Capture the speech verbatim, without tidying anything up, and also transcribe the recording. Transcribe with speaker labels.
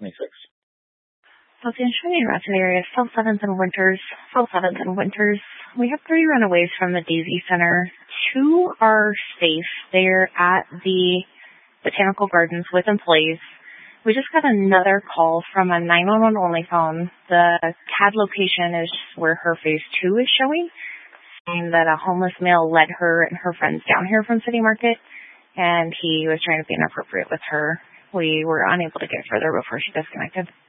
Speaker 1: twenty-six.
Speaker 2: So the Shiny Ratchet area, South seventh and Winters, South seventh and Winters. We have three runaways from the Daisy Center. Two are safe. They're at the Botanical Gardens with employees. We just got another call from a nine one one only phone. The C A D location is where her phase two is showing, saying that a homeless male led her and her friends down here from City Market, and he was trying to be inappropriate with her. We were unable to get further before she disconnected.